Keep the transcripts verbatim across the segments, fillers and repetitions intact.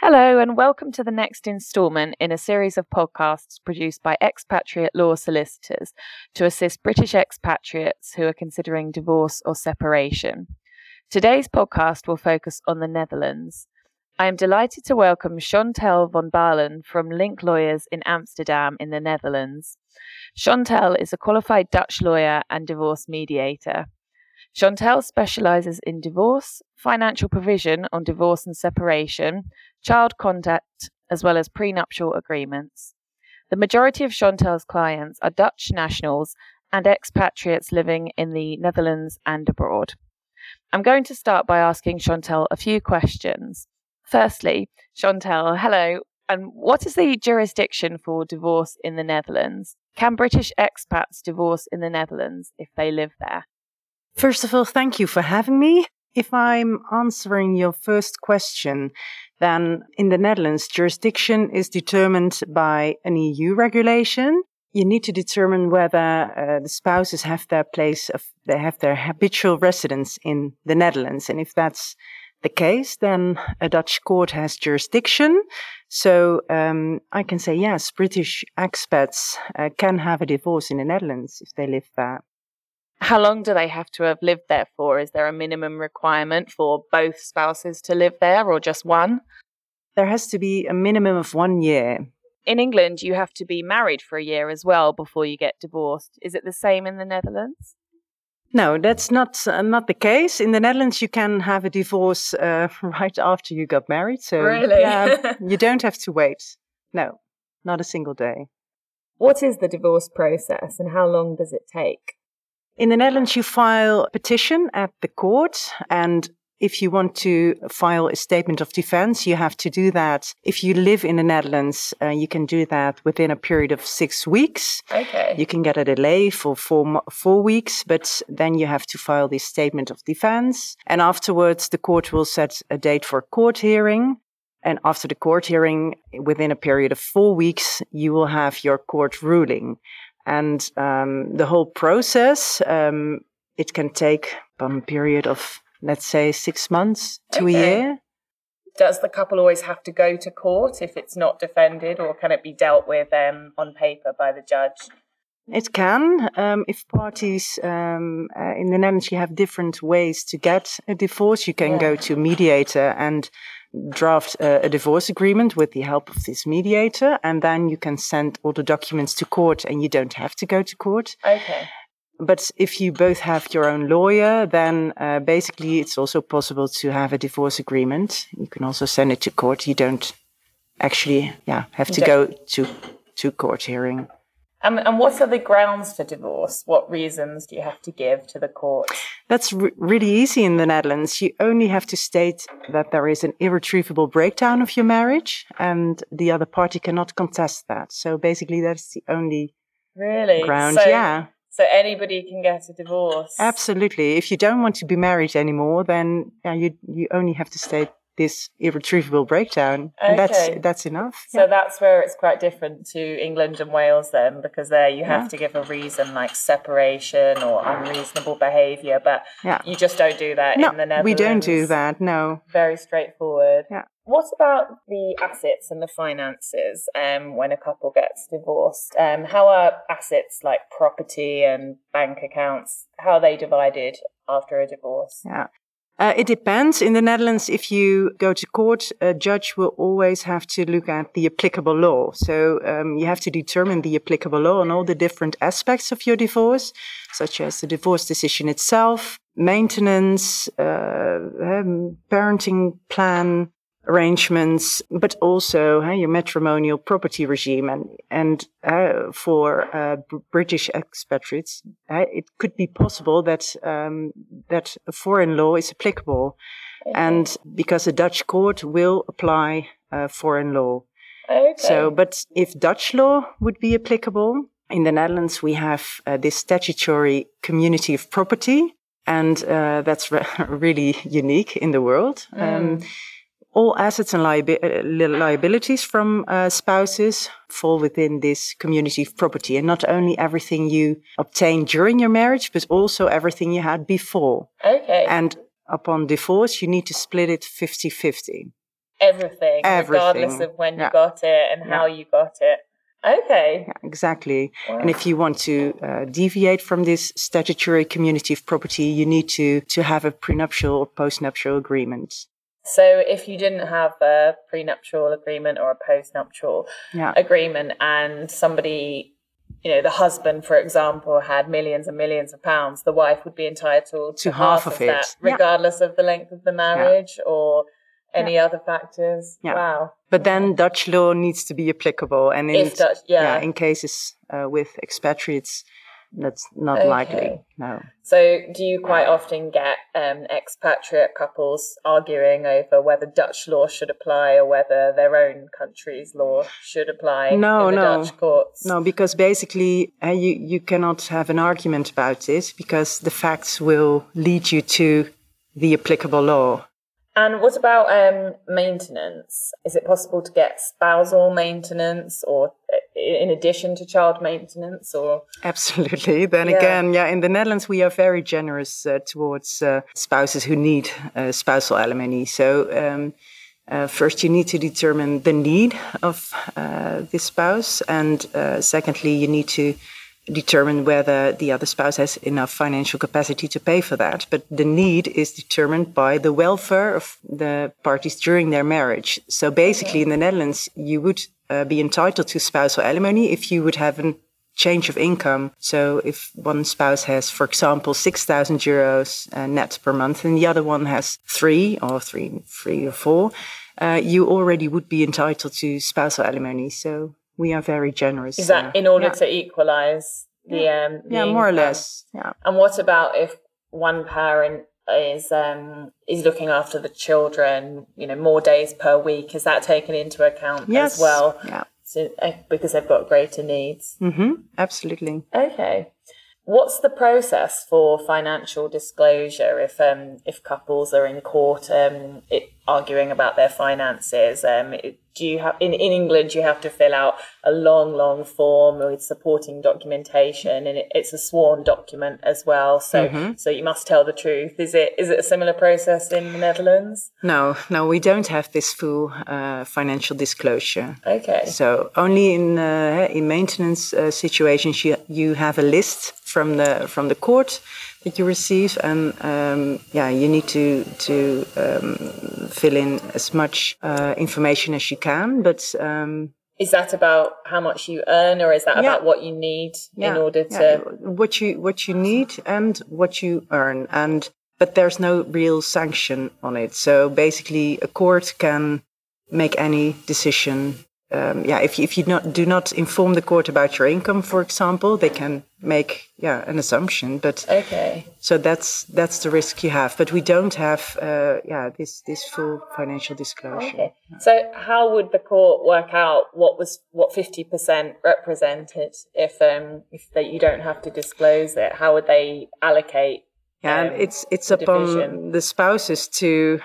Hello, and welcome to the next instalment in a series of podcasts produced by expatriate law solicitors to assist British expatriates who are considering divorce or separation. Today's podcast will focus on the Netherlands. I am delighted to welcome Chantel van Balen from Link Lawyers in Amsterdam in the Netherlands. Chantel is a qualified Dutch lawyer and divorce mediator. Chantel specialises in divorce, financial provision on divorce and separation, child contact, as well as prenuptial agreements. The majority of Chantel's clients are Dutch nationals and expatriates living in the Netherlands and abroad. I'm going to start by asking Chantel a few questions. Firstly, Chantel, hello, and what is the jurisdiction for divorce in the Netherlands? Can British expats divorce in the Netherlands if they live there? First of all, thank you for having me. If I'm answering your first question, then in the Netherlands, jurisdiction is determined by an E U regulation. You need to determine whether uh, the spouses have their place of, they have their habitual residence in the Netherlands. And if that's the case, then a Dutch court has jurisdiction. So um, I can say, yes, British expats uh, can have a divorce in the Netherlands if they live there. How long do they have to have lived there for? Is there a minimum requirement for both spouses to live there or just one? There has to be a minimum of one year. In England, you have to be married for a year as well before you get divorced. Is it the same in the Netherlands? No, that's not uh, not the case. In the Netherlands, you can have a divorce uh, right after you got married. So really? yeah, you don't have to wait. No, not a single day. What is the divorce process and how long does it take? In the Netherlands, you file a petition at the court, and if you want to file a statement of defense, you have to do that. If you live in the Netherlands, uh, you can do that within a period of six weeks. Okay. You can get a delay for four, four weeks, but then you have to file this statement of defense. And afterwards, the court will set a date for a court hearing. And after the court hearing, within a period of four weeks, you will have your court ruling. And um, the whole process, um, it can take a period of, let's say, six months to okay. a year. Does the couple always have to go to court if it's not defended, or can it be dealt with um, on paper by the judge? It can. Um, if parties um, uh, in the Netherlands, you have different ways to get a divorce. You can yeah. go to a mediator and draft a, a divorce agreement with the help of this mediator, and then you can send all the documents to court and you don't have to go to court. Okay. But if you both have your own lawyer, then uh, basically it's also possible to have a divorce agreement. You can also send it to court. You don't actually yeah, have to go to, to court hearing. Um, and what are the grounds for divorce? What reasons do you have to give to the court? That's re- really easy in the Netherlands. You only have to state that there is an irretrievable breakdown of your marriage and the other party cannot contest that. So basically that's the only really? ground. So, yeah. So anybody can get a divorce? Absolutely. If you don't want to be married anymore, then yeah, you you only have to state this irretrievable breakdown. Okay. And that's that's enough. So yeah. That's where it's quite different to England and Wales then, because there you have yeah. to give a reason like separation or unreasonable behaviour, but yeah. you just don't do that no, in the Netherlands. We don't do that, no. Very straightforward. Yeah. What about the assets and the finances um, when a couple gets divorced? Um, how are assets like property and bank accounts, how are they divided after a divorce? Yeah. Uh, it depends. In the Netherlands, if you go to court, a judge will always have to look at the applicable law. So um, you have to determine the applicable law on all the different aspects of your divorce, such as the divorce decision itself, maintenance, uh, um, parenting plan, arrangements, but also uh, your matrimonial property regime. And, and uh, for uh, b- British expatriates, uh, it could be possible that um, that a foreign law is applicable. Okay. And because a Dutch court will apply uh, foreign law. Okay. So, but if Dutch law would be applicable, in the Netherlands we have uh, this statutory community of property, and uh, that's re- really unique in the world. Mm. Um, All assets and liabi- uh, liabilities from uh, spouses fall within this community of property, and not only everything you obtained during your marriage, but also everything you had before. Okay. And upon divorce, you need to split it fifty-fifty. everything, everything. regardless of when yeah. you got it and yeah. how you got it. Okay. Yeah, exactly. Wow. And if you want to uh, deviate from this statutory community of property, you need to, to have a prenuptial or postnuptial agreement. So if you didn't have a prenuptial agreement or a postnuptial yeah. agreement and somebody, you know, the husband, for example, had millions and millions of pounds, the wife would be entitled to, to half, half of, of it, that, regardless yeah. of the length of the marriage yeah. or any yeah. other factors. Yeah. Wow. But then Dutch law needs to be applicable. And in, if Dutch, yeah. Yeah, in cases uh, with expatriates, that's not okay. likely. No. So do you quite often get um, expatriate couples arguing over whether Dutch law should apply or whether their own country's law should apply no, in the no. Dutch courts? No, because basically uh, you, you cannot have an argument about it because the facts will lead you to the applicable law. And what about um, maintenance? Is it possible to get spousal maintenance or in addition to child maintenance? Or Absolutely. Then yeah. again, yeah, in the Netherlands, we are very generous uh, towards uh, spouses who need uh, spousal alimony. So um, uh, first, you need to determine the need of uh, the spouse. And uh, secondly, you need to determine whether the other spouse has enough financial capacity to pay for that. But the need is determined by the welfare of the parties during their marriage. So basically, okay. in the Netherlands, you would uh, be entitled to spousal alimony if you would have a change of income. So if one spouse has, for example, six thousand euros uh, net per month and the other one has three or three, three or four, uh, you already would be entitled to spousal alimony. So we are very generous. Is that uh, in order yeah. to equalise the yeah, um the yeah more income? or less. Yeah. And what about if one parent is um is looking after the children, you know, more days per week? Is that taken into account yes. as well? Yeah. So, uh, because they've got greater needs. Mm-hmm. Absolutely. Okay. What's the process for financial disclosure if um if couples are in court um it, arguing about their finances? Um, it, do you have in, in England you have to fill out a long, long form with supporting documentation, and it, it's a sworn document as well. So mm-hmm. so you must tell the truth. Is it is it a similar process in the Netherlands? No, no, we don't have this full uh, financial disclosure. Okay. So only in uh, in maintenance uh, situations you you have a list from the from the court that you receive, and um, yeah, you need to to um, fill in as much uh, information as you can. But um, is that about how much you earn, or is that yeah. about what you need yeah. in order to yeah. what you what you need and what you earn? And but there's no real sanction on it. So basically, a court can make any decision. Um, yeah, if you, if you not, do not inform the court about your income, for example, they can make yeah an assumption. But okay, so that's that's the risk you have. But we don't have uh, yeah this this full financial disclosure. Okay. So how would the court work out what was what fifty percent represented if um if that you don't have to disclose it? How would they allocate? Yeah, um, and it's it's upon division? the spouses to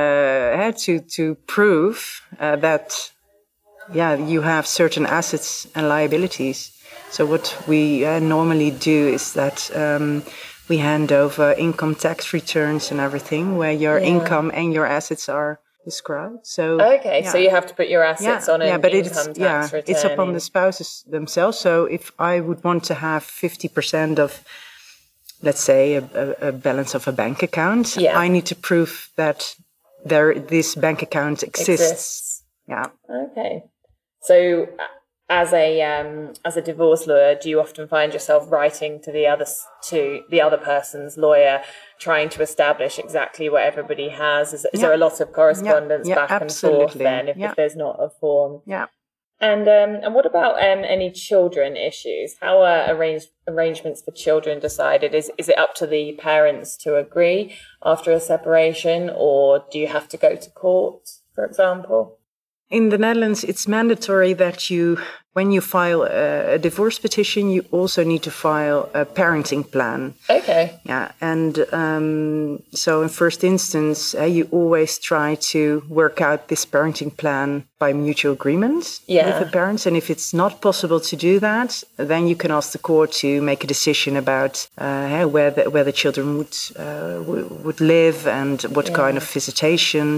uh, to to prove uh, that. Yeah, you have certain assets and liabilities. So what we uh, normally do is that um, we hand over income tax returns and everything where your yeah. income and your assets are described. So okay, yeah. so you have to put your assets yeah. on an yeah, but income it's, tax yeah, return. It's upon the spouses themselves. So if I would want to have fifty percent of, let's say, a, a, a balance of a bank account, yeah. I need to prove that there this bank account exists. exists. Yeah. Okay. So, as a um, as a divorce lawyer, do you often find yourself writing to the other to the other person's lawyer, trying to establish exactly what everybody has? Is, is yeah. there a lot of correspondence yeah. Yeah, back absolutely. and forth then, if, yeah. if there's not a form? Yeah. And um, and what about um, any children issues? How are arrange, arrangements for children decided? Is is it up to the parents to agree after a separation, or do you have to go to court, for example? In the Netherlands, it's mandatory that you, when you file a, a divorce petition, you also need to file a parenting plan. Okay. Yeah, and um, so in first instance, uh, you always try to work out this parenting plan by mutual agreement yeah. with the parents. And if it's not possible to do that, then you can ask the court to make a decision about uh, where the, where the children would uh, w- would live and what yeah. kind of visitation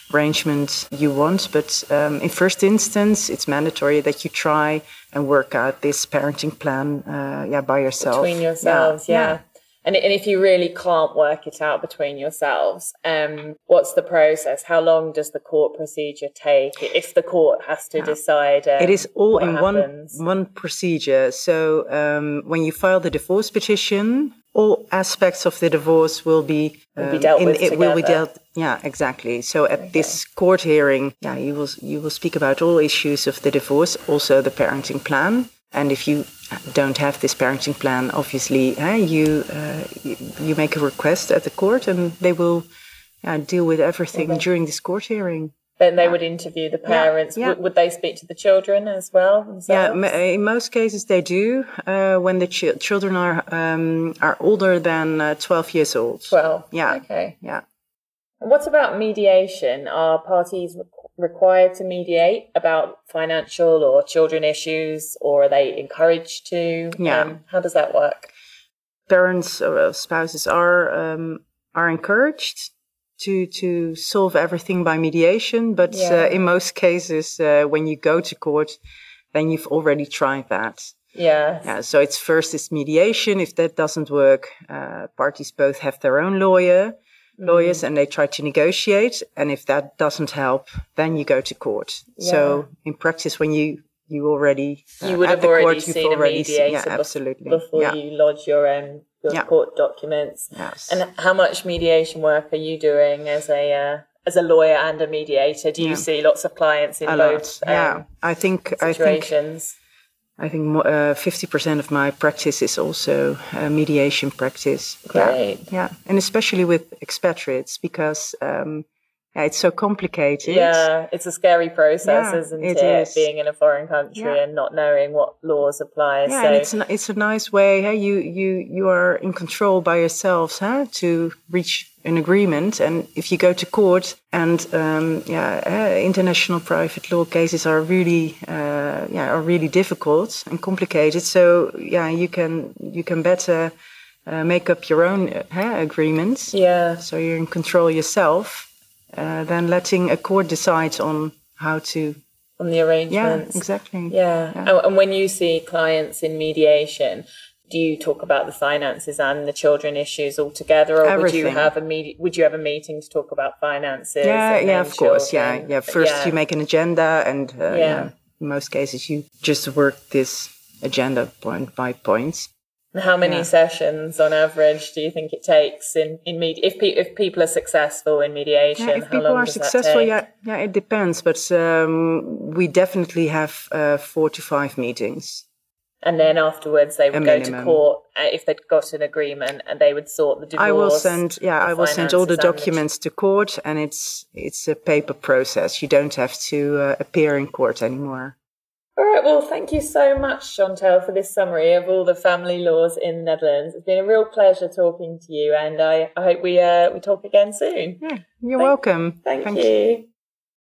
arrangement you want. But um, in first instance, it's mandatory that you try and work out this parenting plan uh, yeah, by yourself. Between yourselves, yeah. yeah. yeah. And, and if you really can't work it out between yourselves, um, what's the process? How long does the court procedure take if the court has to yeah. decide? Um, it is all in happens? one one procedure. So um, when you file the divorce petition, all aspects of the divorce will be, um, will be dealt in, with it together. will be dealt. Yeah, exactly. So at okay. this court hearing, yeah, you will you will speak about all issues of the divorce, also the parenting plan. And if you don't have this parenting plan, obviously, uh, you, uh, you you make a request at the court, and they will uh, deal with everything okay. during this court hearing. Then they yeah. would interview the parents. Yeah, yeah. W- would they speak to the children as well themselves? Yeah, in most cases they do. Uh, when the ch- children are um, are older than uh, twelve years old. Twelve. Yeah. Okay. Yeah. What about mediation? Are parties re- required to mediate about financial or children issues, or are they encouraged to? Yeah. Um, how does that work? Parents or spouses are um, are encouraged to to solve everything by mediation, but yeah. uh, in most cases, uh, when you go to court, then you've already tried that. Yes. Yeah. So it's first is mediation. If that doesn't work, uh, parties both have their own lawyer. lawyers and they try to negotiate, and if that doesn't help, then you go to court. Yeah. So in practice, when you you already uh, you would at have the already court, seen you've already a mediator seen, yeah, absolutely. before yeah. you lodge your um, your yeah. court documents. Yes. And how much mediation work are you doing as a uh, as a lawyer and a mediator? Do you yeah. see lots of clients in a both? Um, yeah, I think situations. I think I think uh, fifty percent of my practice is also uh, mediation practice. Great. Yeah, yeah, and especially with expatriates, because um, yeah, it's so complicated. Yeah, it's a scary process, yeah, isn't it? it is. Being in a foreign country yeah. and not knowing what laws apply. Yeah, so. and it's a, it's a nice way. Hey, you you you are in control by yourselves, huh, to reach an agreement. And if you go to court, and um, yeah, uh, international private law cases are really uh, yeah are really difficult and complicated. So yeah, you can you can better uh, make up your own uh, agreements. Yeah. So you're in control yourself, uh, than letting a court decide on how to. On the arrangements. Yeah, exactly. Yeah. yeah. And when you see clients in mediation, do you talk about the finances and the children issues all together, or Everything. would you have a med- would you have a meeting to talk about finances? Yeah, and yeah, of course. Children? Yeah, yeah. First, yeah. you make an agenda, and uh, yeah. yeah, in most cases, you just work this agenda point by point. How many yeah. sessions on average do you think it takes in in med- if pe- if people are successful in mediation? Yeah, if how people long are does successful, that take? yeah, yeah, it depends. But um, we definitely have uh, four to five meetings. And then afterwards, they would a go minimum. to court uh, if they'd got an agreement, and they would sort the divorce. I will send, yeah, I will send all the documents the... to court, and it's it's a paper process. You don't have to uh, appear in court anymore. All right. Well, thank you so much, Chantal, for this summary of all the family laws in the Netherlands. It's been a real pleasure talking to you, and I, I hope we uh, we talk again soon. Yeah, you're thank, welcome. Thank, thank you. you.